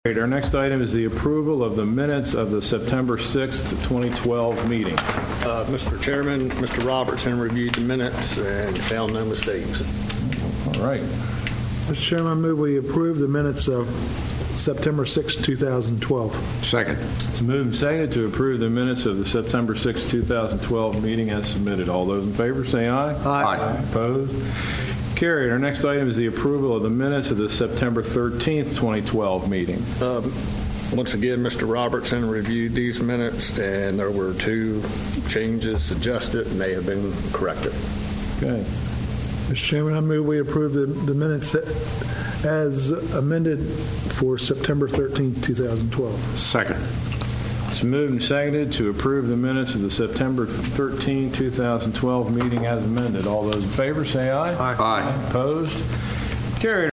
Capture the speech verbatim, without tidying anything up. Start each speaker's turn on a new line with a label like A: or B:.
A: Great. Our next item is the approval of the minutes of the September sixth, twenty twelve meeting.
B: Uh, Mister Chairman, Mister Robertson reviewed the minutes and found no mistakes.
A: All right.
C: Mister Chairman, I move we approve the minutes of September sixth, two thousand twelve.
D: Second.
A: It's moved and seconded to approve the minutes of the September sixth, two thousand twelve meeting as submitted. All those in favor say aye.
D: Aye.
A: Opposed? Carried. Our next item is the approval of the minutes of the September thirteenth, twenty twelve meeting.
B: Um, once again, Mister Robertson reviewed these minutes, and there were two changes suggested, and they have been corrected.
A: Okay.
C: Mister Chairman, I move we approve the, the minutes as amended for September thirteenth, two thousand twelve.
D: Second.
A: It's moved and seconded to approve the minutes of the September thirteenth, two thousand twelve meeting as amended. All those in favor say aye.
D: Aye.
A: Opposed? Carried.